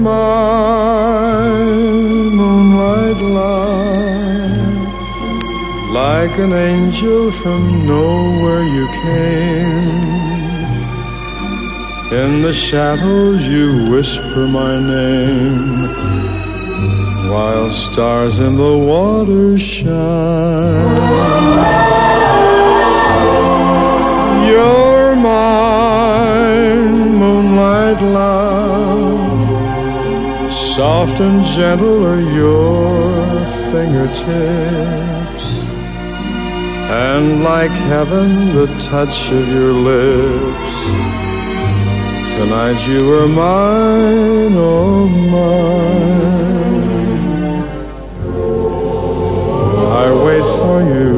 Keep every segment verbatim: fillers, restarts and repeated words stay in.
my moonlight love, like an angel from nowhere you came. In the shadows you whisper my name, while stars in the water shine. You're mine, moonlight love, soft and gentle are your fingertips, and like heaven the touch of your lips. Tonight you are mine, oh mine. I wait for you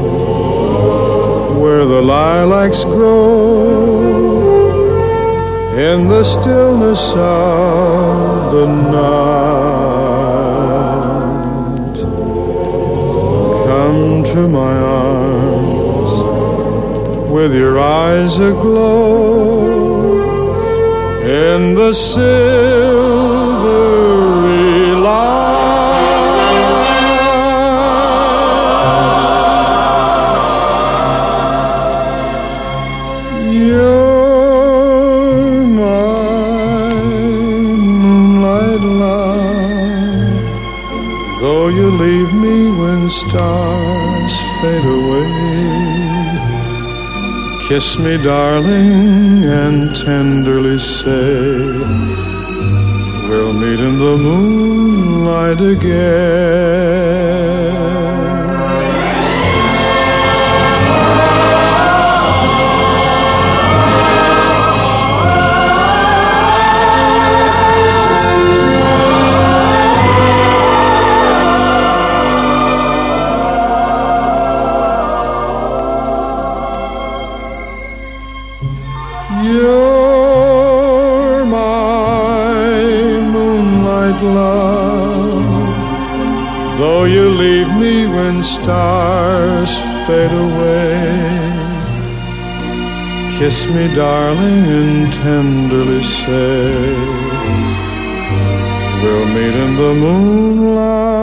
where the lilacs grow, in the stillness of the night. Come to my arms with your eyes aglow, in the silvery light. You're my moonlight love, though you leave me when stars fade away. Kiss me, darling, and tenderly say, we'll meet in the moonlight again. You're my moonlight love, though you leave me when stars fade away. Kiss me, darling, and tenderly say, we'll meet in the moonlight